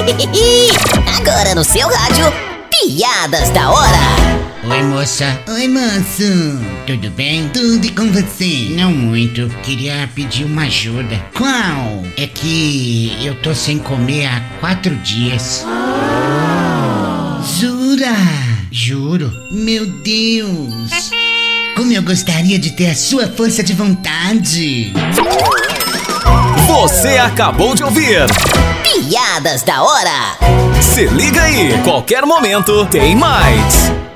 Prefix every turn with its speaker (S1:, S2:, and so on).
S1: Agora no seu rádio, Piadas da Hora.
S2: Oi, moça.
S3: Oi, moço.
S2: Tudo bem?
S3: Tudo e com você?
S2: Não muito. Queria pedir uma ajuda.
S3: Qual?
S2: É que eu tô sem comer há 4 dias.
S3: Jura?
S2: Juro.
S3: Meu Deus. Como eu gostaria de ter a sua força de vontade.
S4: Você acabou de ouvir
S1: Piadas da Hora.
S4: Se liga aí, qualquer momento tem mais.